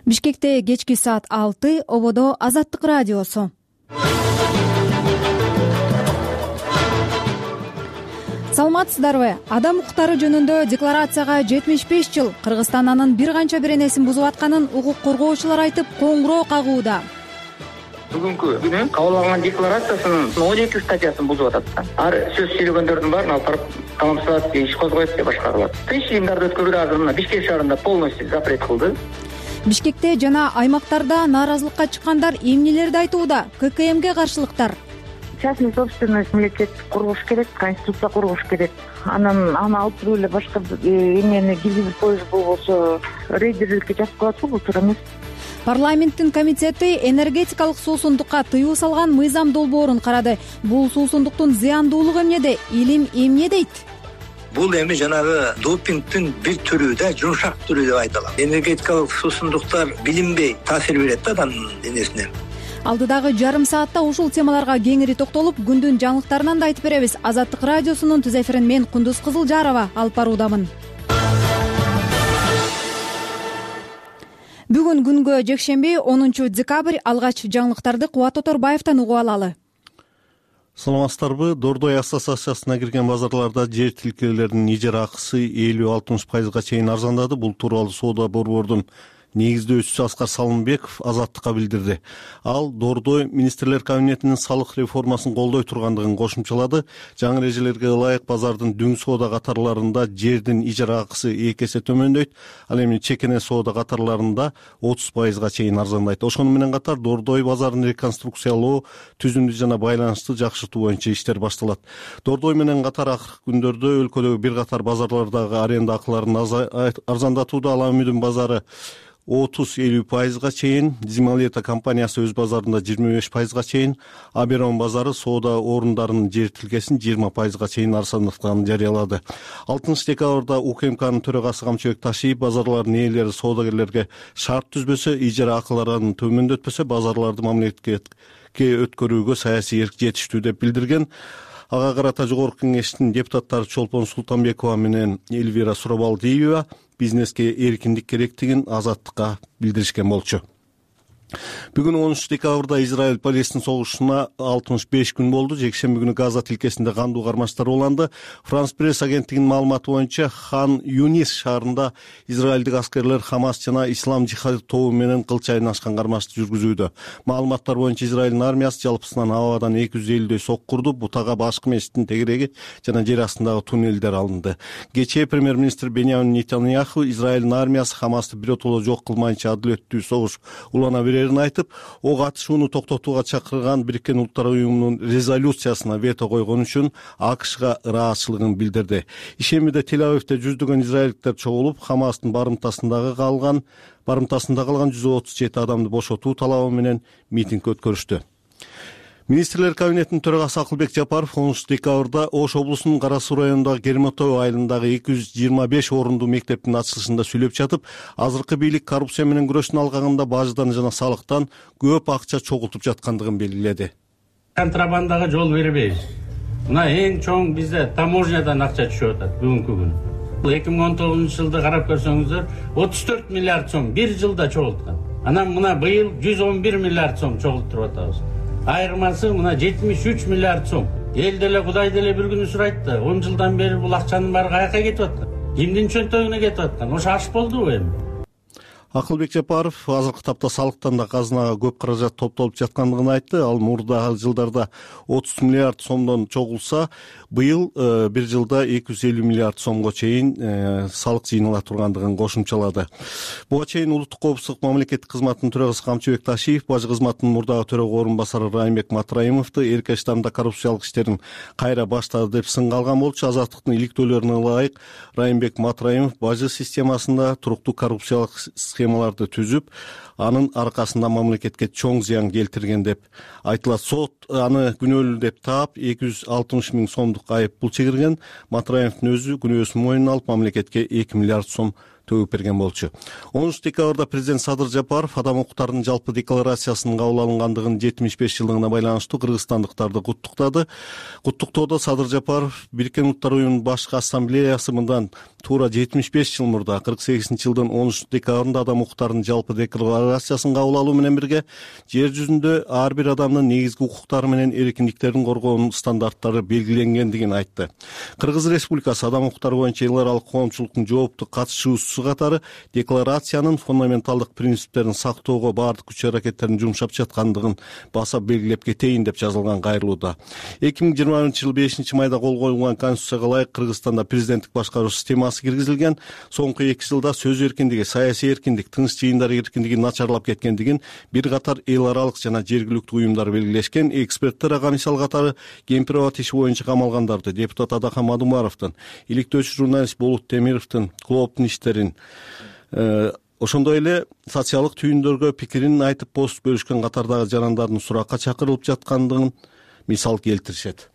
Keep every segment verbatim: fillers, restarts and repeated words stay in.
Бишкекте кечки саат алты, ободо Азаттык радиосу. Саламатсыздарбы? Адам укуктары жөнүндө декларацияга жетимиш беш жыл. Кыргызстан анын бир канча беренесин бузуп атканын укук коргоочулар айтып, коңгуроо кагууда. Бүгүнкү күнү кабыл алган декларациясынын он эки статьясын бузуп атат. Ар сөз сүйлөгөндөрдүн баарын алып барып камсызат, иш козгойт деп башка кылат. Тынч жыйындарды өткөрүүдө азыр мына Бишкек шаарында полностью запрет кылды. Бишкекте жана аймактарда нааразылыкка чыккандар эмнелерди айтууда? ККМге каршылыктар. Частный собственность мемлекет кургуш керек, конституция кургуш керек. Анан аны алып туруп эле башка эмнени киргизип коюш болбосо рейдерликке жазып коет, бул туура эмес. Парламенттин комитети энергетикалык суусундукка тыюу салган мыйзам долбоорун карады. Бул суусундуктун зыяндуулугу эмнеде? Илим эмне дейт? Бул эми жанагы допингдин бир түрү да, жумшак түрү деп айтылат. Энергетикалык суусундуктар билинбей таасир берет да адамдын денесине. Алдыдагы жарым саатта ушул темаларга кеңири токтолуп, күндүн жаңылыктарынан да айтып беребиз. Азаттык радиосунун түз эфирин мен Кундуз Кызылжарова алып баруудамын. Бүгүн күнгө жекшемби онунчу декабрь, алгач жаңылыктарды Кубат Оторбаевтан угуп алалы. Саламатсыздарбы? Дордой ассоциациясына кирген базарларда жер тилкелеринин ижара акысы элүү алтымыш пайызга чейин арзандады. Бул тууралуу соода борбордун негиздөөчүсү Аскар Салымбеков Азаттыкка билдирди. Ал Дордой министрлер кабинетинин салык реформасын колдой тургандыгын кошумчалады. Жаңы эрежелерге ылайык базардын дүң соода катарларында жердин ижара акысы эки эсе төмөндөйт. Ал эми чекене соода катарларында отуз пайызга чейин арзандайт. Ошону менен катар Дордой базарын реконструкциялоо, түзүмдү жана байланышты жакшыртуу боюнча иштер башталат. Дордой менен катар акыркы күндөрдө өлкөдөгү бир катар базарлардагы аренда акыларын арзандатууда. Ала Үмүдүн базары отуз элүү пайызга чейин, Зималета компаниясы өз базарында жыйырма беш пайызга чейин, Аберон базары соода орундарынын жер тилкесин жыйырма пайызга чейин арзандатканын жарыялады. алтымыш декабрда УКМКнын төрагасы Камчыбек Ташиев базарлардын ээлери соодагерлерге шарт түзбөсө, ижара акыларын төмөндөтпөсө базарларды мамлекетке өткөрүүгө саясий эрк жетиштүү деп билдирген. Ага карата Жогорку Кеңештин депутаттары Чолпон Султанбекова менен Эльвира Сурабалдиева бизнеске эркиндик керектигин Азаттыкка билдиришкен болчу. Бүгүн онунчу декабрда Израиль-Палестин согушуна алтымыш беш күн болду. Жекшемби күнү Газа тилкесинде кандуу кармаштар уланды. Франс пресс агенттигинин маалыматы боюнча Хан Юнис шаарында израилдик аскерлер Хамас жана Ислам жихад тобу менен кылч айнашкан кармашты жүргүзүүдө. Маалыматтар боюнча Израилдин армиясы жалпысынан абадан эки жүз элүүдөй сок курду. Бутага башкы мешиттин тегереги жана жер астындагы туннелдер алынды. Кечээ премьер-министр Беньямин Нетаньяху Израилдин армиясы Хамасты биротоло жок кылмайынча адилеттүү согуш улана берерин айтып, ок атышууну токтотууга чакырган Бириккен Улуттар уюмунун резолюциясына вето койгон үчүн АКШга ыраазычылыгын билдирди. Ишембиде Тель-Авивде жүздөгөн израилдиктер чогулуп, Хамастын барымтасындагы калган барымтасында калган жүз отуз жети адамды бошотуу талабы менен митинг өткөрүштү. Министрлер кабинетинин төрагасы Акылбек Жапаров онунчу декабрда Ош облусунун Кара Суу районундагы Керматоо айылындагы эки жүз жыйырма беш орундуу мектептин ачылышында сүйлөп жатып, азыркы бийлик коррупция менен күрөштүн алгагында баждан жана салыктан көп акча чогултуп жаткандыгын белгиледи. Контрабандага жол бербейбиз. Мына эң чоң бизде таможнядан акча түшүп атат бүгүнкү күнү. эки миң он тогузунчу жылды карап көрсөңүздөр отуз төрт миллиард сом бир жылда чогулткан. Анан мына быйыл жүз он бир миллиард сом чогултуп атабыз. Айырмасы мына жетимиш үч миллиард сом. Эл деле Кудай деле бир күнү сурайт да, он жылдан бери бул акчанын баары каяка кетип аткан? Кимдин чөнтөгүнө кетип аткан? Ошо аш болдубу эми? Акылбек Жапаров азыркы тапта салыктан да казынага көп каражат топтолуп жаткандыгын айтты. Ал мурдагы жылдарда отуз миллиард сомдон чогулса, быйыл бир жылда эки жүз элүү миллиард сомго чейин салык жыйныла тургандыгын кошумчалады. Буга чейин улуттук коопсуздук мамлекеттик кызматынын төрагасы Камчыбек Ташиев, бажы кызматынын мурдагы төрага орун басары Райымбек Матраимовду эрке штамда коррупциялык иштерин кайра баштады деп сынга алган болчу. Азаттыктын иликтөөлөрүнө ылайык Райымбек Матраимов бажы системасында туруктуу коррупциялык схемаларды түзүп, анын аркасында мамлекетке чоң зыян келтирген деп айтылат. Сот аны күнөөлүү деп таап, эки жүз алтымыш миң сомдук айып пул чегирген. Матраимовдун өзү күнөөсүн мойнуна алып, мамлекетке эки миллиард сом төгүп берген болчу. онунчу декабрда президент Садыр Жапаров адам укуктарынын жалпы декларациясынын кабыл алынгандыгынын жетимиш беш жылдыгына байланыштуу кыргызстандыктарды куттуктады. Куттуктоодо Садыр Жапаров Бириккен Улуттар уюмунун башкы ассамблеясы мындан туура жетимиш беш жыл мурда кырк сегизинчи жылдын онунчу декабрында адам укуктарынын жалпы декларациясын кабыл алуу менен бирге жер жүзүндө ар бир адамдын негизги укуктары менен эркиндиктерин коргоонун стандарттары белгиленгендигин айтты. Кыргыз Республикасы адам укуктары боюнча эл аралык коомчулуктун жооптуу катышуучусу катары декларациянын фундаменталдык принциптерин сактоого баардык күч аракеттерин жумшап жаткандыгын баса белгилеп кетейин деп жазылган кайрылууда. эки миң жыйырма биринчи жылы бешинчи майда кол коюлган Конституцияга ылайык Кыргызстанда президенттик башкаруу системасы киргизилген. Соңку эки жылда сөз эркиндиги, саясий эркиндик, тынч жыйындар эркиндиги начарлап кеткендигин бир катар эл аралык жана жергиликтүү уюмдар белгилешкен. Эксперттер ага мисал катары Кемпирова иши боюнча камалгандарды, депутат Адахан Мадумаровдун, иликтөөчү журналист Болот Темировдун клооптун иштерин, ошондой эле социалдык түйүндөргө пикирин айтып пост бөлүшкөн катардагы жарандардын суракка чакырылып жаткандыгын мисал келтиришет.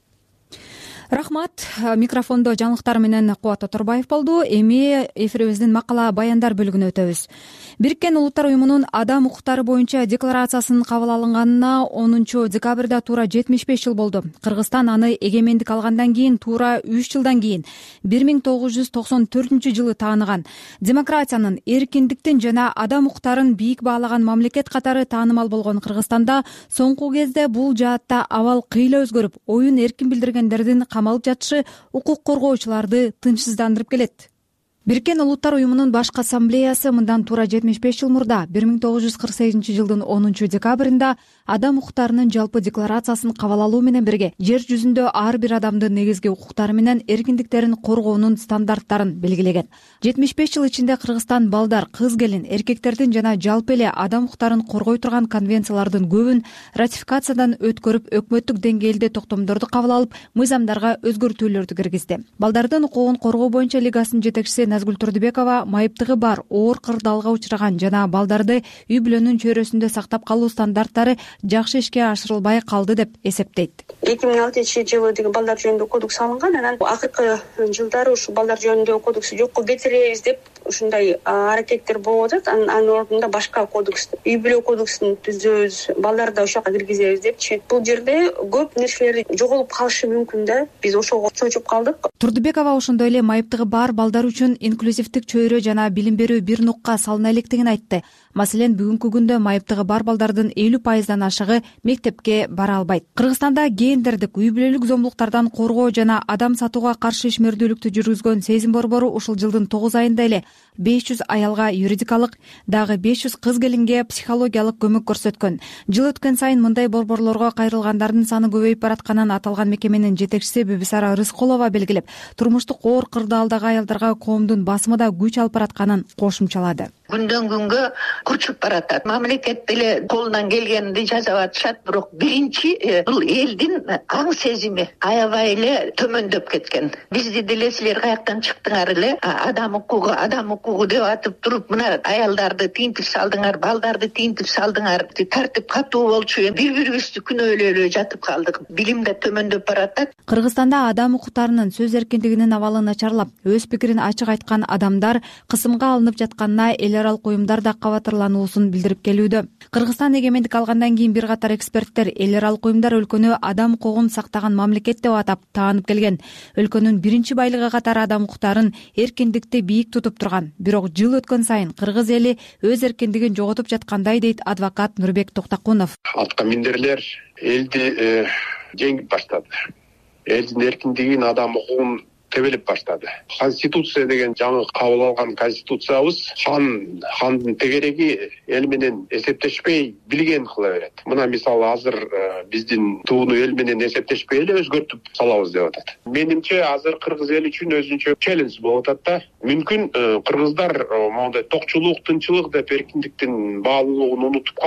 Рахмат. Микрофондо жаңылыктар менен Кубат Оторбаев болду. Эми эфирибиздин макала баяндар бөлүгүнө өтөбүз. Бириккен Улуттар уюмунун адам укуктары боюнча декларациясынын кабыл алынганына онунчу декабрда туура жетимиш беш жыл болду. Кыргызстан аны эгемендик алгандан кийин туура үч жылдан кийин бир миң тогуз жүз токсон төртүнчү жылы тааныган. Демократиянын, эркиндиктин жана адам укуктарын бийик баалаган мамлекет катары таанымал болгон Кыргызстанда соңку кезде бул жаатта абал кыйла өзгөрүп, оюн эркин билдиргендердин камалып жатышы укук коргоочуларды тынчсыздандырып келет. Бириккен Улуттар уюмунун башкы ассамблеясы мындан туура жетимиш беш жыл мурда бир миң тогуз жүз кырк сегизинчи жылдын онунчу декабрында адам укуктарынын жалпы декларациясын кабыл алуу менен бирге жер жүзүндө ар бир адамдын негизги укуктары менен эркиндиктерин коргоонун стандарттарын белгилеген. жетимиш беш жыл ичинде Кыргызстан балдар, кыз келин, эркектердин жана жалпы эле адам укуктарын коргой турган конвенциялардын көбүн ратификациядан өткөрүп, өкмөттүк деңгээлде токтомдорду кабыл алып, мыйзамдарга өзгөртүүлөрдү киргизди. Балдардын укугун коргоо боюнча лигасынын жетекчиси Назгүл Турдубекова майыптыгы бар, оор кырдаалга учураган жана балдарды үй бүлөнүн чөйрөсүндө сактап калуу стандарттары жакшы ишке ашырылбай калды деп эсептейт. эки миң алтынчы жылы деген балдар жөнүндө кодекс алынган, анан акыркы жылдары ушу балдар жөнүндө кодексти жокко кетиребиз деп ушундай аракеттер болуп атат. Анын ордунда башка кодекс, үй бүлө кодексин түзөбүз, балдарды ошо жака киргизебиз депчи. Бул жерде көп нерселер жоголуп калышы мүмкүн да. Биз ошого чочуп калдык. Турдубекова ошондой эле майыптыгы бар балдар үчүн инклюзивдик чөйрө жана билим берүү бир нукка салына электигин айтты. Маселен, бүгүнкү күндө майыптыгы бар балдардын элүү пайыздан ашыгы мектепке бара албайт. Кыргызстанда гендердик, үй бүлөлүк зомбулуктардан коргоо жана адам сатууга каршы ишмердүүлүктү жүргүзгөн Сезим борбору ушул жылдын тогуз айында эле беш жүз аялга юридикалык, дагы беш жүз кыз келинге психологиялык көмөк көрсөткөн. Жыл өткөн сайын мындай борборлорго кайрылгандардын саны көбөйүп баратканын аталган мекеменин жетекчиси Бибисара Рыскулова белгилеп, турмуштук оор кырдаалдагы аялдарга коомдун басымы да күч алып баратканын кошумчалады. Күндөн күнгө күчүп баратат. Мамлекет деле колунан келгенди жасап атышат, бирок биринчи бул элдин аң сезими аябай эле төмөндөп кеткен. Бизди деле силер каяктан чыктыңар эле, адам укугу, адам укугу деп атып туруп, мына аялдарды тинтип салдыңар, балдарды тинтип салдыңар, тартип катуу болчу. Бири-бирибизди күнөөлөй эле жатып калдык. Билим да төмөндөп баратат. Кыргызстанда адам укуктарынын, сөз эркиндигинин абалы начарлап, өз пикирин ачык айткан адамдар кысымга алынып жатканына эл аралык уюмдар да кабатырлануусун билдирип келүүдө. Кыргызстан эгемендик алгандан кийин бир катар эксперттер эл аралык уюмдар өлкөнү адам укугун сактаган мамлекет деп атап таанып келген. Өлкөнүн биринчи байлыгы катары адам укуктарын, эркиндикти бийик тутуп турган. Бирок жыл өткөн сайын кыргыз эли өз эркиндигин жоготуп жаткандай дейт адвокат Нурбек Токтакунов. Атка миндерлер элди жеңип баштады. Элдин эркиндигин, адам укугун тебелеп баштады. Конституция деген жаңы кабыл алган конституциябыз хан, хандын тегереги эл менен эсептешпей билген кыла берет. Мына мисалы азыр биздин тууну эл менен эсептешпей эле өзгөртүп салабыз деп атат. Менимче азыр кыргыз эли үчүн өзүнчө челлендж болуп атат да. Мүмкүн кыргыздар мондай токчулук, тынчылык деп эркиндиктин баалуулугун унутуп калды.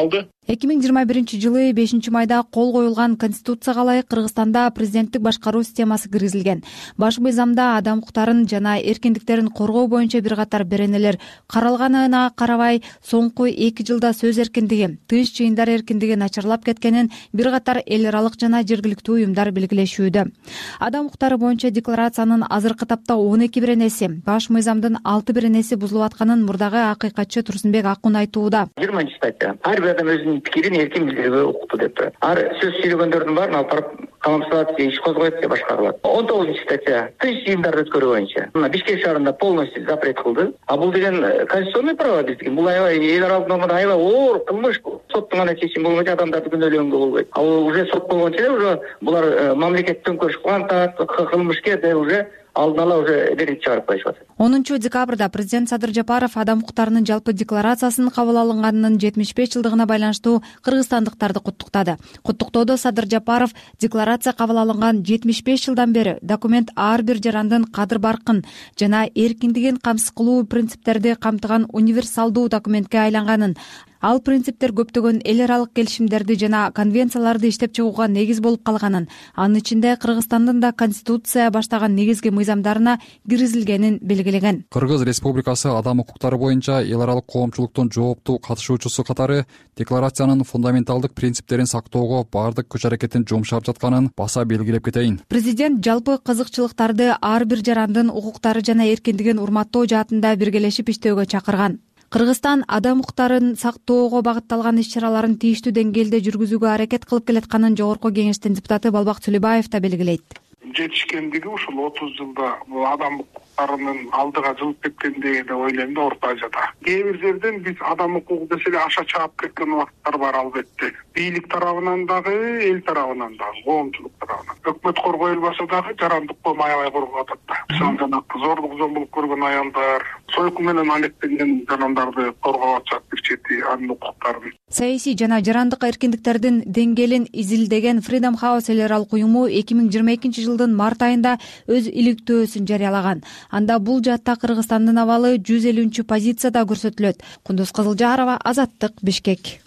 эки миң жыйырма биринчи жылы бешинчи майда кол коюлган конституцияга ылайык Кыргызстанда президенттик башкаруу системасы киргизилген. Баш мыйзамда адам укуктарын жана эркиндиктерин коргоо боюнча бир катар беренелер каралганына карабай, соңку эки жылда сөз эркиндиги, тынч жыйындар эркиндиги начарлап кеткенин бир катар эл аралык жана жергиликтүү уюмдар белгилешүүдө. Адам укуктары боюнча декларациянын азыркы тапта он эки беренеси, баш мыйзамдын алты беренеси бузулуп атканын мурдагы акыйкатчы Турсунбек Акун айтууда. жыйырманчы статья. Ар бир адам өзүнүн пикирин эркин билдирүүгө укуктуу деп турат. Ар сөз сүйлөгөндөрдүн баарын алып барып камсызат, иш козгойт же башка кылат. он тогузунчу статья. Тынч жыйындарды өткөрүү боюнча мына Бишкек шаарында полностью запрет кылды. А бул деген конституционный право биздики. Бул аябай эл аралык нормада аябай оор кылмыш. Соттун гана чечими болбойт, адамдарды күнөөлөгөнгө болбойт. Ал уже сот болгончо эле уже булар мамлекет төңкөрүш кылган кылмышкер деп уже алдын ала уже вердикт чыгарып коюшуп атат. онунчу декабрда президент Садыр Жапаров адам укуктарынын жалпы декларациясынын кабыл алынганынын жетимиш беш жылдыгына байланыштуу кыргызстандыктарды куттуктады. Куттуктоодо Садыр Жапаров декларация кабыл алынган жетимиш беш жылдан бери документ ар бир жарандын кадыр баркын жана эркиндигин камсыз кылуу принциптерди камтыган универсалдуу документке айланганын, ал принциптер көптөгөн эл аралык келишимдерди жана конвенцияларды иштеп чыгууга негиз болуп калганын, анын ичинде Кыргызстандын да конституция баштаган негизги мыйзамдарына киргизилгенин белгилеген. Кыргыз Республикасы адам укуктары боюнча эл аралык коомчулуктун жооптуу катышуучусу катары декларациянын фундаменталдык принциптерин сактоого баардык күч аракетин жумшап жатканын баса белгилеп кетейин. Президент жалпы кызыкчылыктарды ар бир жарандын укуктары жана эркиндигин урматтоо жаатында биргелешип иштөөгө чакырган. Кыргызстан адам укуктарын сактоого багытталган иш-чараларын тийиштүү деңгээлде жүргүзүүгө аракет кылып келатканын Жогорку Кеңештин депутаты Балбак Сүлөбаев да белгилейт. Жетишкендиги ушул отуз жылда бул адам укуктарынын алдыга жылып кеткендиги деп ойлойм да орто Азияда. Кээ бир жерден биз адам укугу десе эле аша чаап кеткен убакыттар бар албетте. Бийлик тарабынан дагы, эл тарабынан дагы, коомчулук тарабынан. Өкмөт коргойлбаса дагы жарандык коом аябай коргоп атат да. Мисалы жана зорлук зомбулук көргөн аялдар, сойкун менен алектенген жарандарды коргоп атышат бир чети анын укуктарын. Саясий жана жарандык эркиндиктердин деңгээлин изилдеген Freedom House эл аралык уюму эки миң жыйырма экинчи жылдын март айында өз иликтөөсүн жарыялаган. Анда бул жаатта Кыргызстандын абалы жүз элүүнчү позицияда көрсөтүлөт. Кундуз Кызылжарова, Азаттык, Бишкек.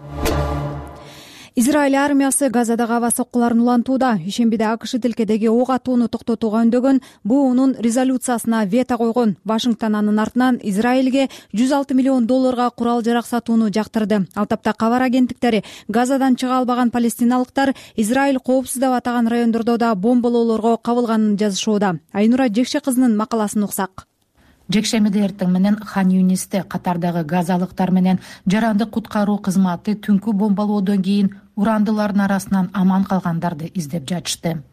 Израиль армиясы Газадагы аба соккуларын улантууда. Ишембиде АКШ тилкедеги ок атууну токтотууга үндөгөн БУнун резолюциясына вето койгон. Вашингтон анын артынан Израилге жүз алты миллион долларга курал жарак сатууну жактырды. Ал тапта кабар агенттиктери Газадан чыга албаган палестиналыктар Израиль коопсуз деп атаган райондордо да бомбалоолорго кабылганын жазышууда. Айнура Жекше кызынын макаласын уксак. Жекшемиде эртең менен Хан Юнисте катардагы газалыктар менен жарандык куткаруу кызматы түнкү бомбалоодон кийин урандылардын арасынан аман калгандарды издеп жатышты.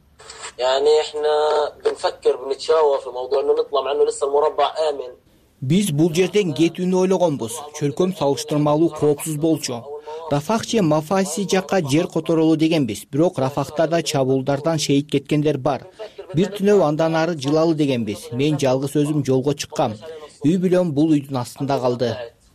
Биз бул жерден кетүүнү ойлогонбуз. Чөлкөм салыштырмалуу коопсуз болчу. Рафах же Мафаси жакка жер которолу дегенбиз. Бирок Рафахтада чабуулдардан шейит кеткендер бар. Бир түнөө андан ары жылалы дегенбиз. Мен жалгыз өзүм жолго чыккам. Үй бүлөм бул үйдүн астында калды.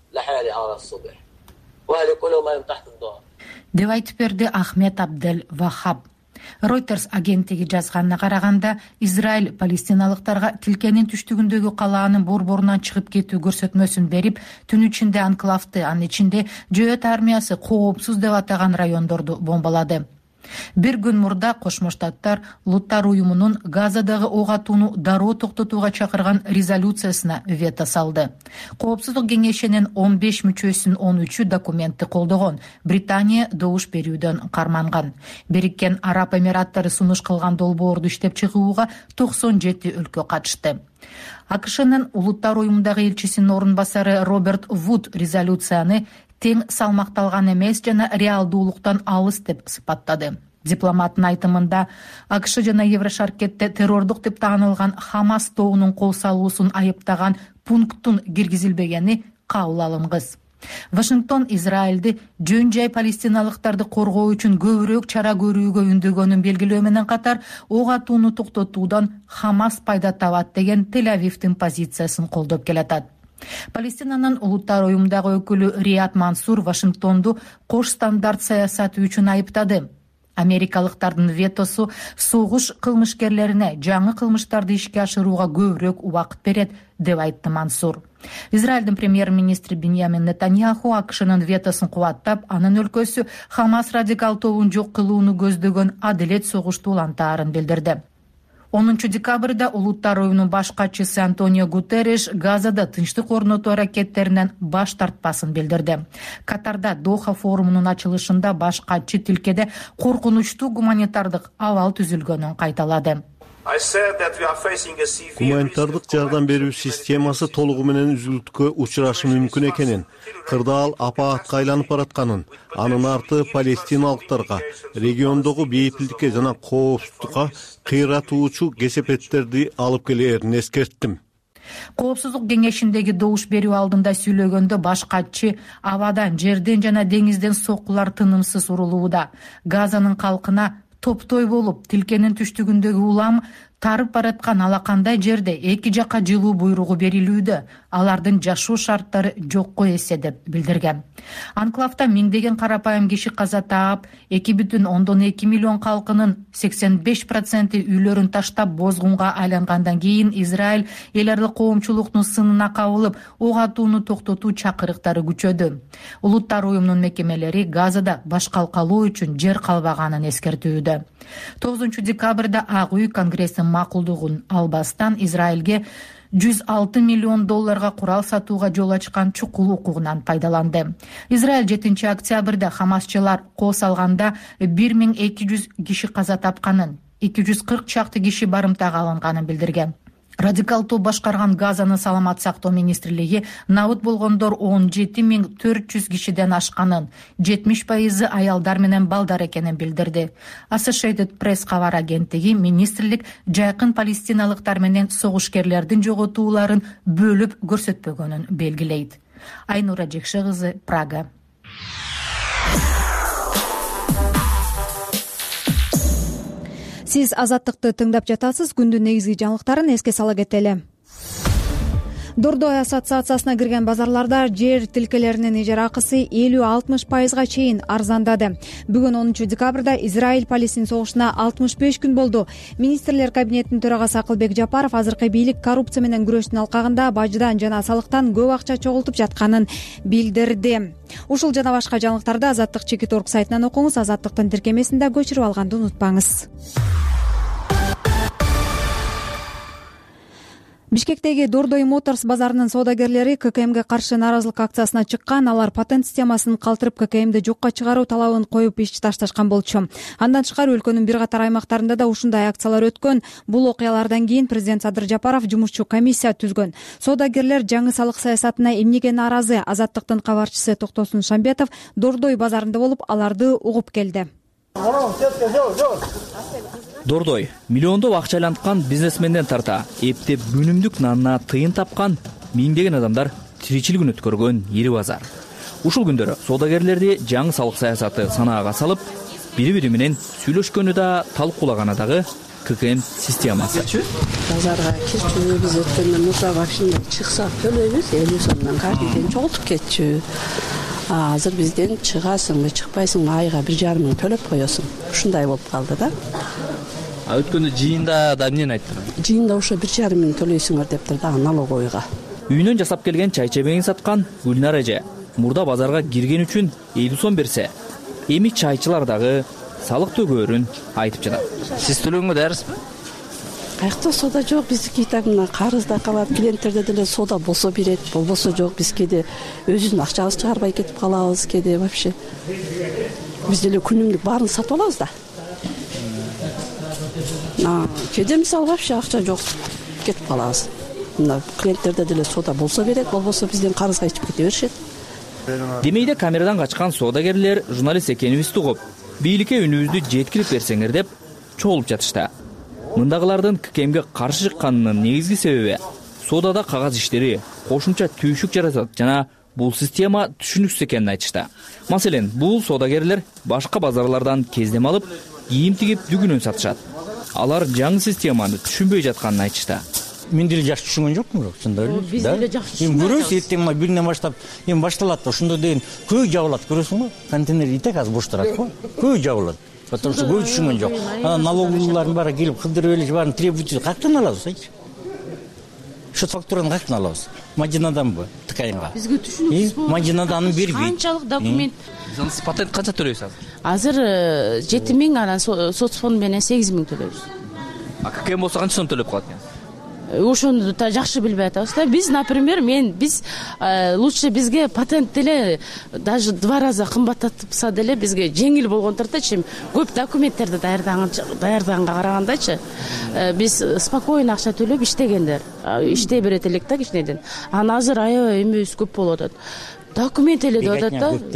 Деп айтып берди Ахмед Абдел Вахаб. Reuters агенттиги жазганына караганда, Израиль палестиналыктарга тилкенин түштүгүндөгү калаанын борборунан чыгып кетүү көрсөтмөсүн берип, түн ичинде анклавды, анын ичинде Жөөт армиясы коопсуз деп атаган райондорду бомбалады. Бир күн мурда Кошмо Штаттар Улуттар уюмунун Газадагы ок атууну дароо токтотууга чакырган резолюциясына вето салды. Коопсуздук кеңешинин он беш мүчөсүнүн он үчү документти колдогон. Британия добуш берүүдөн карманган. Бириккен Араб Эмираттары сунуш кылган долбоорду иштеп чыгууга токсон жети өлкө катышты. АКШнын Улуттар уюмундагы элчисинин орун басары Роберт Вуд резолюцияны тең салмакталган эмес жана реалдуулуктан алыс деп сыпаттады. Дипломаттын айтымында АКШ жана Еврошаркетте террордук деп таанылган Хамас тобунун кол салуусун айыптаган пункттун киргизилбегени кабыл алынгыс. Вашингтон Израилди жөн жай палестиналыктарды коргоо үчүн көбүрөөк чара көрүүгө үндөгөнүн белгилөө менен катар, ок атууну токтотуудан Хамас пайда табат деген Тель-Авивдин позициясын колдоп келатат. Палестинанын Улуттар уюмундагы өкүлү Рият Мансур Вашингтонду кош стандарт саясаты үчүн айыптады. Америкалыктардын ветосу согуш кылмышкерлерине жаңы кылмыштарды ишке ашырууга көбүрөөк убакыт берет деп айтты Мансур. Израилдин премьер-министри Биньямин Нетаньяху АКШнын ветосун кубаттап, анын өлкөсү Хамас радикал тобун жок кылууну көздөгөн адилет согушту улантаарын билдирди. онунчу декабрда Улуттар уюмунун баш катчысы Антонио Гутерриш Газада тынчтык орнотуу аракеттеринен баш тартпасын билдирди. Катарда Доха форумунун ачылышында баш катчы тилкеде коркунучтуу гуманитардык абал түзүлгөнүн кайталады. Гуманитардык жардам берүү системасы толугу менен үзүлүшкө учурашы мүмкүн экенин, кырдаал апаатка айланып баратканын, анын арты палестиналыктарга, региондогу бейпилдикке жана коопсуздукка кыйратуучу кесепеттерди алып келээрин эскерттим. Коопсуздук кеңешиндеги добуш берүү алдында сүйлөгөндө баш катчы абадан, жерден жана деңизден соккулар тынымсыз урулууда. Газанын калкына топтой болуп, тилкенин түштүгүндөгү улам тарып бараткан алакандай жерде эки жакка жылуу буйругу берилүүдө, алардын жашоо шарттары жокко эсе деп билдирген. Анклавда миңдеген карапайым киши каза таап, эки бүтүн ондон эки миллион калкынын сексен беш проценти үйлөрүн таштап бозгунга айлангандан кийин Израиль эл аралык коомчулуктун сынына кабылып, ок атууну токтотуу чакырыктары күчөдү. Улуттар уюмунун мекемелери Газада баш калкалоо үчүн жер калбаганын эскертүүдө. тогузунчу декабрда Ак үй Конгресстин макулдугун албастан Израилге жүз алты миллион долларга курал сатууга жол ачкан чукул укугунан пайдаланды. Израиль жетинчи октябрда Хамасчылар кол салганда бир миң эки жүз киши каза тапканын, эки жүз кырк чакты киши барымтага алынганын билдирген. Радикал топ башкарган Газанын саламат сактоо министрлиги набыт болгондор он жети миң төрт жүз кишиден ашканын, жетимиш пайызы аялдар менен балдар экенин билдирди. Associated Press кабар агенттиги министрлик жайкын палестиналыктар менен согушкерлердин жоготууларын бөлүп көрсөтпөгөнүн белгилейт. Айнура Жекше кызы, Прага. Сиз Азаттыкты тыңдап жатасыз. Күндүн негизги жаңылыктарын эске сала кетели. Дордой ассоциациясына кирген базарларда жер тилкелеринин ижара акысы элүү алтымыш пайызга чейин арзандады. Бүгүн онунчу декабрда Израиль Палестин согушуна алтымыш беш күн болду. Министрлер кабинетинин төрагасы Акылбек Жапаров азыркы бийлик коррупция менен күрөштүн алкагында баждан жана салыктан көп акча чогултуп жатканын билдирди. Ушул жана башка жаңылыктарды Азаттык чекит точка орг сайтынан окуңуз. Азаттыктын тиркемесин да көчүрүп алганды унутпаңыз. Бишкектеги Дордой Моторс базарынын соодагерлери ККМге каршы нааразылык акциясына чыккан. Алар патент системасын калтырып ККМди жокко чыгаруу талабын коюп иш ташташкан болчу. Андан тышкары өлкөнүн бир катар аймактарында да ушундай акциялар өткөн. Бул окуялардан кийин президент Садыр Жапаров жумушчу комиссия түзгөн. Соодагерлер жаңы салык саясатына эмнеге нааразы? Азаттыктын кабарчысы Токтосун Шамбетов Дордой базарында болуп, аларды угуп келди. Дордой миллиондоп акча айланткан бизнесменден тарта эптеп күнүмдүк нанына тыйын тапкан миңдеген адамдар тиричилигин өткөргөн ири базар. Ушул күндөрү соодагерлерди жаңы салык саясаты санаага салып, бири-бири менен сүйлөшкөнү да талкуулаганы дагы ККМ системасы. Базарга кирчү биз өткөндө мурда вообще чыксак төлөйбүз, элүү сомдон картиден чогултуп кетчү. Азыр бизден чыгасыңбы, чыкпайсыңбы, айга бир жарым миң төлөп коесуң. Ушундай болуп калды да. А өткөндө жыйында да эмнени айттыңар? Жыйында ошо бир жарым миң төлөйсүңөр дептир дагы налоговыйга. Үйүнөн жасап келген чай чебегин саткан Гүлнар эже мурда базарга кирген үчүн элүү сом берсе, эми чайчылар дагы салык төгөөрүн айтып жатат. Сиз төлөгөнгө даярсызбы? Каякта сода жок, биздики так мына карызда калат, клиенттерде деле сода болсо берет, болбосо жок. Биз кээде өзүбүздүн акчабызды чыгарбай кетип калабыз, кээде вообще. Биз деле күнүмдүк баарын сатып алабыз да. А, кээде мисалы вообще акча жок, кетип калабыз. Мына клиенттерде деле сода болсо берет, болбосо бизден карызга ичип кете беришет. Демейде камерадан качкан соодагерлер журналист экенибизди угуп, бийликке үнүбүздү жеткирип берсеңер деп чогулуп жатышты. Мындагылардын ККМге каршы чыкканынын негизги себеби соодада кагаз иштери кошумча түйшүк жаратат жана бул система түшүнүксүз экенин айтышты. Маселен, бул соодагерлер башка базарлардан кездем алып, кийим тигип дүгүнөн сатышат. Алар жаңы системаны түшүнбөй жатканын айтышты. Мен деле жакшы түшүнгөн жокмун, чындап эле. Биз деле жакшы түшүндүк. Эми көрөбүз, эртең мына биринен баштап, эми башталат, ошондо деген көй жабылат, көрөсүң го? Контейнер итек аз бош турат го. Көй жабылат. Потому что көй түшүнгөн жок. Налоговыйлардын баары келип кылдырып эле баарын требуйт, каяктан алабыз, айтчы? счет фактураны каяктан алабыз? Мадинаданбы, ткайнга? Бизге түшүнүксүз болот. Мадинаданы бербейт. Канчалык документ? Сиз патент канча төлөйсүз азыр? Азыр жети миң, анан соцфонд менен сегиз миң төлөйбүз. А ККМ болсо канча сом төлөп калат экенсиз? Ошону да жакшы билбей атабыз да. Биз, например, мен биз лучше бизге патент деле даже два раза кымбаттатса деле бизге жеңил болгон тартачы. Көп документтерди даярдаганга карагандачы. Биз спокойно акча төлөп иштегендер. Иштей берет элек да кичинеден. Анан азыр аябай эмебиз көп болуп атат. Документ эле деп атат да.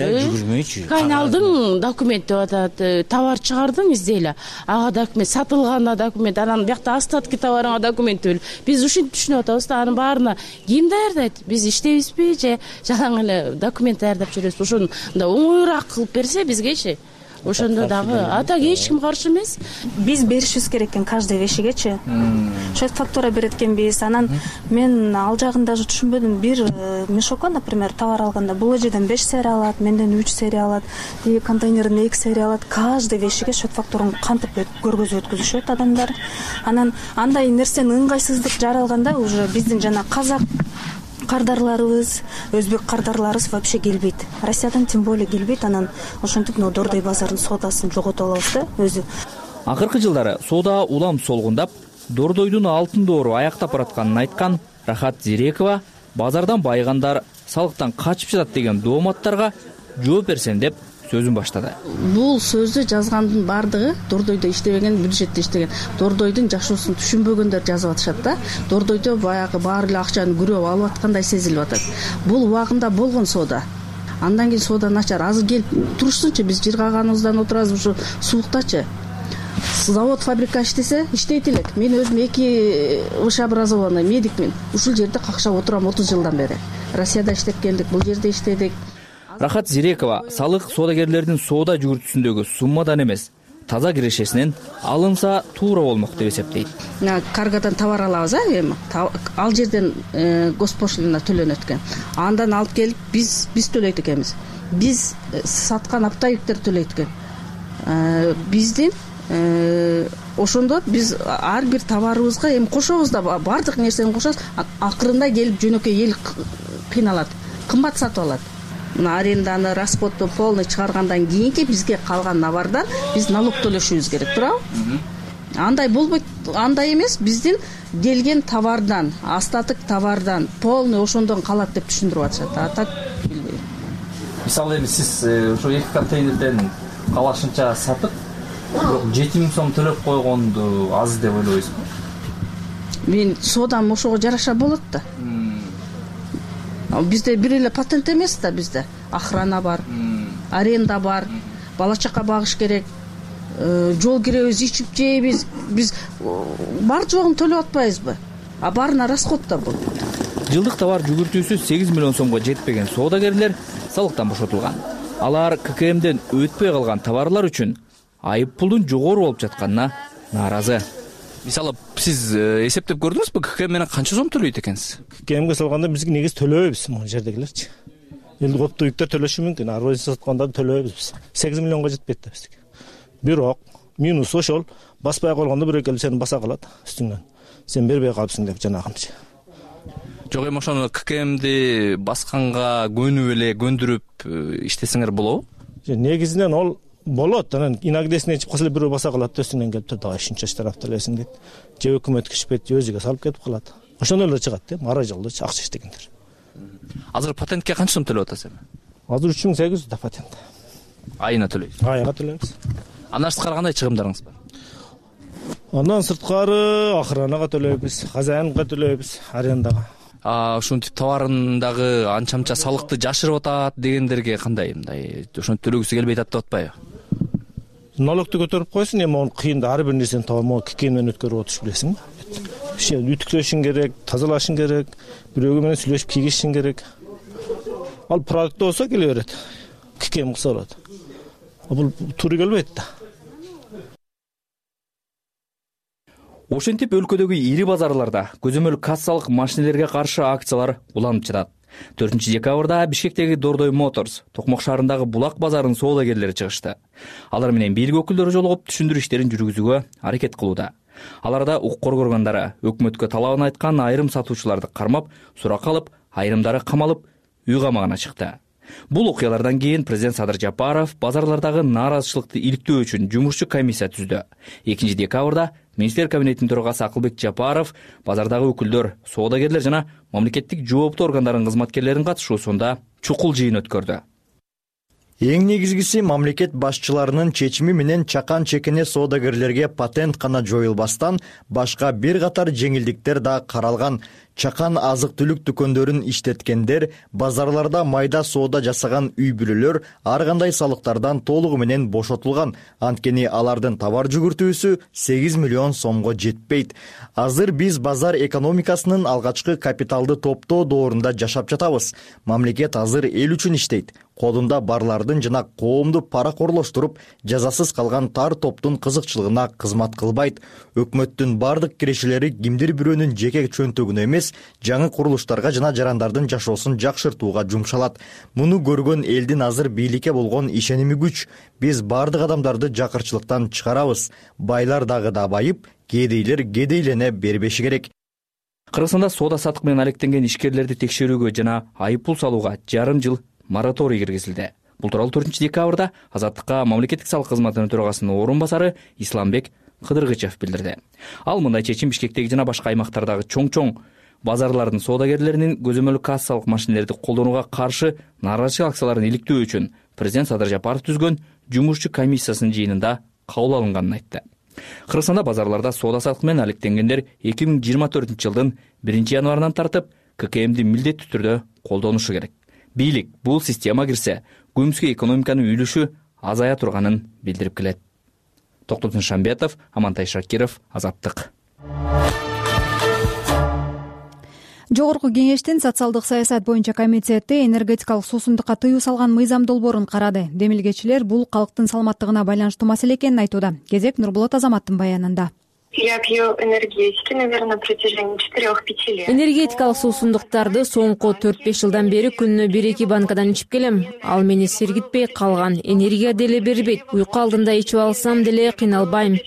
Кайналдың документ деп атат. Товар чыгардың издейле. Ага документ, сатылганда документ, анан бияқта остатки товарыңа документ төлөп. Биз ушинтип түшүнүп атабыз да, анын баарына ким даярдайт? Биз иштейбизби же жалаң эле документ даярдап жүрөбүз? Ошону оңоюраак кылып берсе бизгечи. Ошондо дагы ата эч ким каршы эмес. Биз беришибиз керек экен каждый вещигечи. Счет фактура берет экенбиз. Анан мен ал жагын даже түшүнбөдүм. Бир мешокко, например, товар алганда бул жерден беш серия алат, менден үч серия алат, и контейнерден эки серия алат. Каждый вещиге счет фактураны кантип көргөзүп өткүзүшөт адамдар. Анан андай нерсени ыңгайсыздык жаралганда уже биздин жана казак кардарларыбыз, өзбек кардарларыбыз вообще келбейт. Россиядан тем более келбейт. Анан ошентип но Дордой базарынын соодасын жоготуп алабыз да өзү. Акыркы жылдары соода улам солгундап, Дордойдун алтын доору аяктап баратканын айткан Рахат Зирекова базардан байыгандар салыктан качып жатат деген дооматтарга жооп берсем деп сөзүн баштады. Бул сөздү жазгандын бардыгы Дордойдо иштебеген, бюджетте иштеген, Дордойдун жашоосун түшүнбөгөндөр жазып атышат да. Дордойдо баягы баары эле акчаны күрөп алып аткандай сезилип атат. Бул убагында болгон соода. Андан кийин соода начар. Азыр келип турушсунчу, биз жыргаганыбыздан отурабыз ушу сууктачы. Завод, фабрика иштесе, иштейт элек. Мен өзүм эки высшее образованный медикмин. Ушул жерде какшап отурам отуз жылдан бери. Россияда иштеп келдик, бул жерде иштедик. Рахат Зирекова салык соодагерлердин соода жүгүртүүсүндөгү суммадан эмес, таза кирешесинен алынса туура болмок деп эсептейт. Каргадан товар алабыз, а эми ал жерден госпошлина төлөнөт экен. Андан алып келип биз биз төлөйт экенбиз. Биз саткан оптовиктер төлөйт экен. Биздин ошондо биз ар бир товарыбызга эми кошобуз да, бардык нерсени кошобуз. Акырында келип жөнөкөй эл кыйналат, кымбат сатып алат. Аренданы, расходду полный чыгаргандан кийинки бизге калган навардан биз налог төлөшүбүз керек, туурабы? Андай болбойт, андай эмес, биздин келген товардан, остаток товардан полный ошондон калат деп түшүндүрүп атышат. А так билбейм. Мисалы эми сиз ошо эки контейнерден калашынча сатып, жети миң сом төлөп койгонду аз деп ойлойсузбу? Мен соодам ошого жараша болот да. Бизде бир эле патент эмес да, бизде охрана бар, аренда бар, бала чака багыш керек, жол киребиз, ичип жейбиз, биз бар жогун төлөп атпайбызбы? А баарына расход да бул. Жылдык товар жүгүртүүсү сегиз миллион сомго жетпеген соодагерлер салыктан бошотулган. Алар ККМден өтпөй калган товарлар үчүн айып пулдун жогору болуп жатканына нааразы. Мисалы, сиз эсептеп көрдүңүзбү, ККМ менен канча сом төлөйт экенсиз? ККМге салганда бизге негиз төлөбүз, могу жердегилерчи. Эми оптовиктер төлөшү мүмкүн, ар биринчи сатканда төлөбүз биз. сегиз миллионго жетпейт да бизге. Бирок минус ошол, баспай койгондо бирөө келип сени баса калат үстүңөн. Сен бербей калыпсың деп жанагынча. Жок, эми ошону ККМди басканга көнүп эле көндүрүп иштесеңер болобу? Негизинен ол болот. Анан инагдесине ичип калса бирөө баса калат, өстүнөн келип тур, давай ушунча штраф төлөсүң дейт. Же өкмөт кишпейт, же өзүгө салып кетип калат. Ошондой эле чыгат да, ара жолдо акча иштегендер. Азыр патентке канча сом төлөп атасыз эми? Азыр үч миң сегиз жүз да патент. Айына төлөйсүз? Айга төлөйбүз. Андан сырткары кандай чыгымдарыңыз бар? Андан сырткары охранага төлөйбүз, хозяинга төлөйбүз, арендага. А ушинтип товарындагы анча-мынча салыкты жашырып атат дегендерге кандай, мындай ошону төлөгүсү келбей атат деп атпайбы? Налогду көтөрүп койсун, эми onu кыйында ар бир нерсени табам, ККМ менен өткөрүп отуруш билесиң. Үтүклөшүң керек, тазалашың керек, бирөөгө менен сүйлөшүп кийгизишиң керек. Ал продукт болсо келе берет. ККМ кылса болот. Бул туура келбейт да. Ошентип өлкөдөгү ири базарларда көзөмөл кассалык машинелерге каршы акциялар уланып жатат. төртүнчү декабрда Бишкектеги Дордой Моторс, Токмок шаарындагы Булак базарынын соодагерлери чыгышты. Алар менен бийлик өкүлдөрү жолугуп түшүндүрүү иштерин жүргүзүүгө аракет кылууда. Аларда укук коргоо органдары өкмөткө талабын айткан айрым сатуучуларды кармап, суракка алып, айрымдары камалып, үй камагына чыкты. Бул окуялардан кийин президент Садыр Жапаров базарлардагы нааразычылыкты иликтөө үчүн жумушчу комиссия түздү. экинчи декабрда министрлер кабинетинин төрагасы Акылбек Жапаров базардагы өкүлдөр, соодагерлер жана мамлекеттик жооптуу органдардын кызматкерлеринин катышуусунда чукул жыйын өткөрдү. Эң негизгиси мамлекет башчыларынын чечими менен чакан чекене соодагерлерге патент гана жоюлбастан башка бир катар жеңилдиктер да каралган. Чакан азык-түлүк дүкөндөрүн иштеткендер, базарларда майда соода жасаган үй бүлөлөр ар кандай салыктардан толугу менен бошотулган. Анткени алардын товар жүгүртүүсү сегиз миллион сомго жетпейт. Азыр биз базар экономикасынын алгачкы капиталды топтоо доорунда жашап жатабыз. Мамлекет азыр эл үчүн иштейт. Колунда барлардын жана коомду паракорлоштуруп, жазасыз калган тар топтун кызыкчылыгына кызмат кылбайт. Өкмөттүн бардык кирешелери кимдир бирөөнүн жеке чөнтөгүнө эмес, жаңы курулуштарга жана жарандардын жашоосун жакшыртууга жумшалат. Муну көргөн элдин азыр бийликке болгон ишеними күч. Биз бардык адамдарды жакырчылыктан чыгарабыз. Байлар дагы да байып, кедейлер кедейлене бербеши керек. Кыргызстанда соода саттык менен алектенген ишкерлерди текшерүүгө жана айыппул салууга жарым жыл мораторий киргизилди. Бул тууралуу төртүнчү декабрда Азаттыкка мамлекеттик салык кызматынын төрагасынын орун басары Исламбек Кыдыргычев билдирди. Ал мындай чечим Бишкектеги жана башка аймактардагы чоң-чоң базарлардын соодагерлеринин көзөмөлдүк кассалык машинелерди колдонууга каршы нааразычылык акцияларын иликтөө үчүн президент Садыр Жапаров түзгөн жумушчу комиссиясынын жыйынында кабыл алынганын айтты. Кыргызстанда базарларда соода саттык менен алектенгендер эки миң жыйырма төртүнчү жылдын биринчи январынан тартып ККМди милдеттүү түрдө колдонушу керек. Бийлик бул система кирсе, көмүскө экономиканын үлүшү азая турганын билдирип келет. Токтотун Шамбетов, Амантай Шакиров, Азаттык. Жогорку кеңештин социалдык саясат боюнча комитети энергетикалык суусундукка тыюу салган мыйзам долбоорун карады. Демилгечилер бул калктын саламаттыгына байланыштуу маселе экенин айтууда. Кезек Нурболот Азаматтын баянында. Я пью энергетики, наверное, на протяжении четырёх-пяти лет. Энергетикалык суусундуктарды соңку төрт-беш жылдан бери күнүнө бир-эки банкадан ичип келем. Ал мени сергитпей калган. Энергия деле бербейт. Уйку алдында ичип алсам деле кыйналбайм.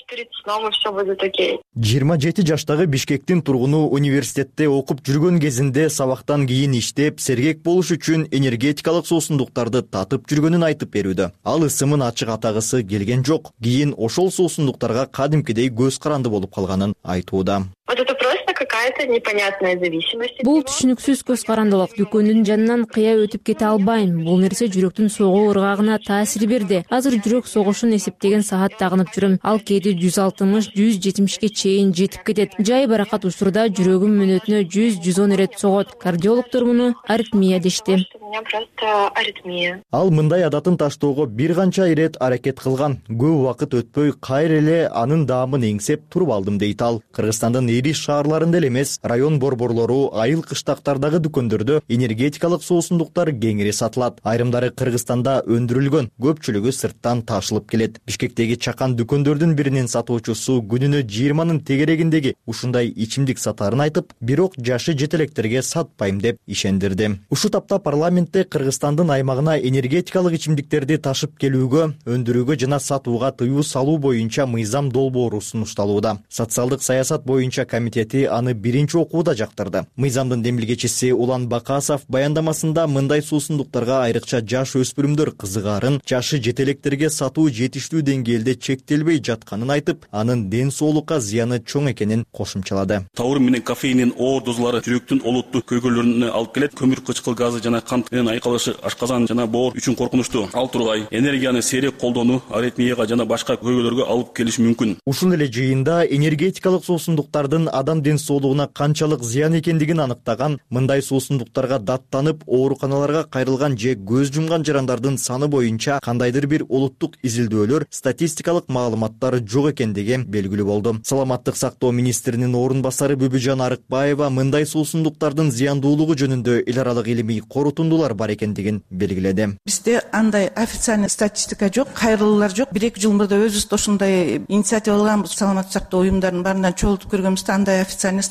жыйырма жети жаштагы Бишкектин тургуну университетте окуп жүргөн кезинде сабактан кийин иштеп, сергек болуш үчүн энергетикалык суусундуктарды татып жүргөнүн айтып берүүдө. Ал ысымын ачык атагысы келген жок. Кийин ошол суусундуктарга кадимкидей көз каранды болуп калганын айтууда. Вот это просто какая-то непонятная зависимость. Бул түшүнүксүз көз карандылык. Дүкөндүн жанынан кыя өтүп кете албайм. Бул нерсе жүрөктүн согуу ыргагына таасир берди. Азыр жүрөк согушун эсептеген саат тагынып жүрөм. Ал кээде жүз алтымыш жүз жетимишке чейин жетип кетет. Жай баракат учурда жүрөгүм мүнөтүнө жүз жүз он ирет согот. Кардиологдор муну аритмия дешти. У меня просто аритмия. Ал мындай адатын таштоого бир канча ирет аракет кылган. Көп убакыт өтпөй кайра эле анын даамын эңсеп туруп алдым дейт ал. Кыргызстандын ири шаарларында эле эмес, район борборлору, айыл кыштактардагы дүкөндөрдө энергетикалык суусундуктар кеңири сатылат. Айрымдары Кыргызстанда өндүрүлгөн, көпчүлүгү сырттан ташылып келет. Бишкектеги чакан дүкөндөрдүн биринин сатуучусу күнүнө жыйырманын тегерегиндеги ушундай ичимдик сатарын айтып, бирок жашы жетелектерге сатпайм деп ишендирди. Ушу тапта парламентте Кыргызстандын аймагына энергетикалык ичимдиктерди ташып келүүгө, өндүрүүгө жана сатууга тыюу салуу боюнча мыйзам долбоору сунушталууда. Социалдык саясат боюнча комитети аны биринчи окууда жактырды. Мыйзамдын демилгечиси Улан Бакасов баяндамасында мындай суусундуктарга айрыкча жаш өспүрүмдөр кызыгарын, жашы жетелектерге сатуу жетиштүү деңгээлде чектелбей жатканын айтып, анын ден соолукка зыяны чоң экенин кошумчалады. Таурин менен кофеиндин оор дозалары жүрөктүн олуттуу көйгөйлөрүнө алып келет. Көмүр кычкыл газы жана кант менен айкалышы ашказан жана боор үчүн коркунучтуу. Ал тургай энергияны сейрек колдонуу аритмияга жана башка көйгөйлөргө алып келиши мүмкүн. Ушул эле жыйында энергетикалык суусундуктардын адам ден соолугуна канчалык зыян экендигин аныктаган, мындай суусундуктарга даттанып ооруканаларга кайрылган же көз жумган жарандардын саны боюнча кандайдыр бир улуттук изилдөөлөр, статистикалык маалыматтар жок экендиги белгилүү болду. Саламаттык сактоо министринин орун басары Бүбүжан Арыкбаева мындай суусундуктардын зыяндуулугу жөнүндө эл аралык илимий корутундулар бар экендигин белгиледи. Бизде андай официальный статистика жок, кайрылуулар жок. бир-эки жыл мурда өзүбүз ошондой инициатива алганбыз. Саламаттык сактоо уюмдарынын баарынан чогултуп көргөнбүз, андай официальный статистика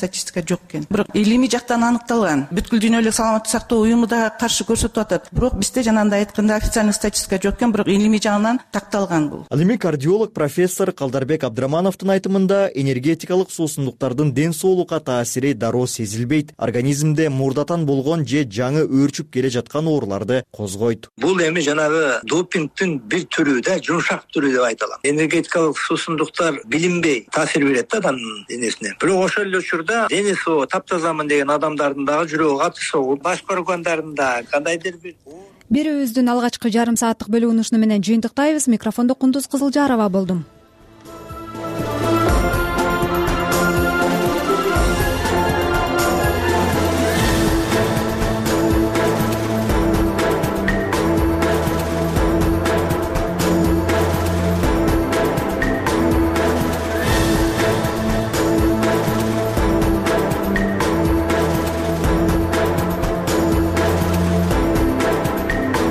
статистика жок экен. Бирок илимий жактан аныкталган. Бүткүл дүйнөлүк саламаттык сактоо уюму да каршы көрсөтүп атат. Бирок бизде жанагындай айтканда официальный статистика жок экен, бирок илимий жагынан такталган бул. Ал эми кардиолог профессор Калдарбек Абдрамановдун айтымында энергетикалык суусундуктардын ден соолукка таасири дароо сезилбейт. Организмде мурдатан болгон же жаңы өөрчүп келе жаткан ооруларды козгойт. Бул эми жанагы допингдин бир түрү да, жумшак түрү деп айта алам. Энергетикалык суусундуктар билинбей таасир берет да адамдын денесине. Бирок ошол эле учурда денеси таптазамын деген адамдардын дагы жүрөгү катыш согуп, башка органдарын да кандайдыр бир берүүбүздүн алгачкы жарым сааттык бөлүгүн ушуну менен жыйынтыктайбыз. Микрофондо Кундуз Кызылжарова болдум.